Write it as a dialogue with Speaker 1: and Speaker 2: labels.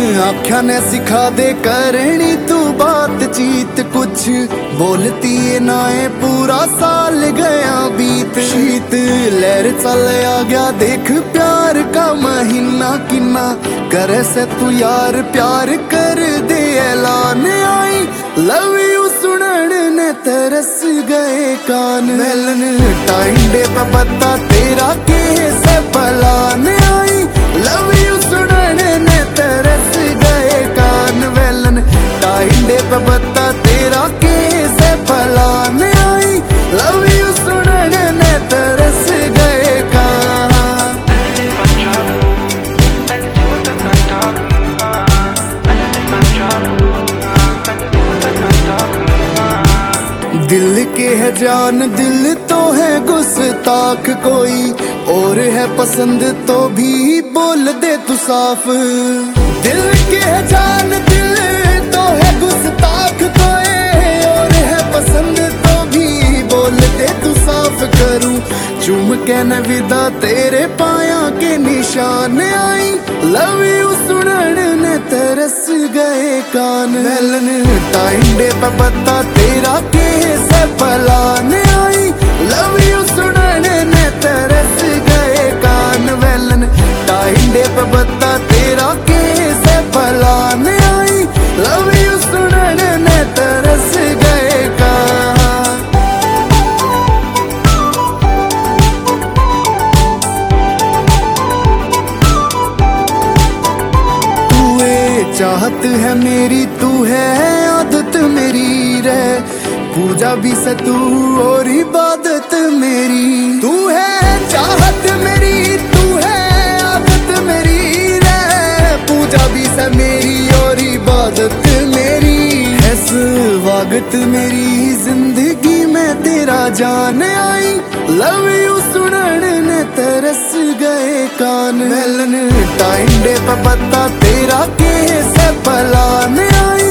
Speaker 1: आख्या ने सिखा दे करनी तू बातचीत, कुछ बोलती है ना है पूरा साल गया बीत। शीत लहर चल आ गया देख प्यार का महीना किन्ना करे से तू यार प्यार कर दे ऐलान। आई लव यू सुनन ने तरस गए कान, मिलन टाइम पे पता तेरा कैसे पलान। आई लव यू सुनन ने तरस गए कान, वेलन टाइम पे पता तेरा कैसे पलान। आई लव यू सुनन ने तरस गए कान। दिल के है जान दिल तो है गुस्ताख, कोई और है पसंद तो भी बोल दे तू साफ। दिल के है जान दिल तो है गुस्ताख, कोई और है पसंद तो भी बोल दे तू साफ। करूं चूम के न विदा तेरे पाया के निशान। आई लव यू सुनन ने तरस गए कान, मिलन टाइम पे पता तेरा कैसे पलान। आई लव यू सुनन ने तरस गए कान, मिलन टाइम पे पता तेरा कैसे पलान। आई लव यू सुनन ने तरस गए कान। चाहत है मेरी तू है आदत मेरी रे, पूजा भी से तू और इबादत मेरी। तू है चाहत मेरी तू है आदत मेरी रे, पूजा भी से मेरी और इबादत मेरी। है स्वागत मेरी जिंदगी में तेरा जान। आई लव यू सुनन ने तरस गए कान, मिलन टाइम पे पता तेरा कैसे पलान। आई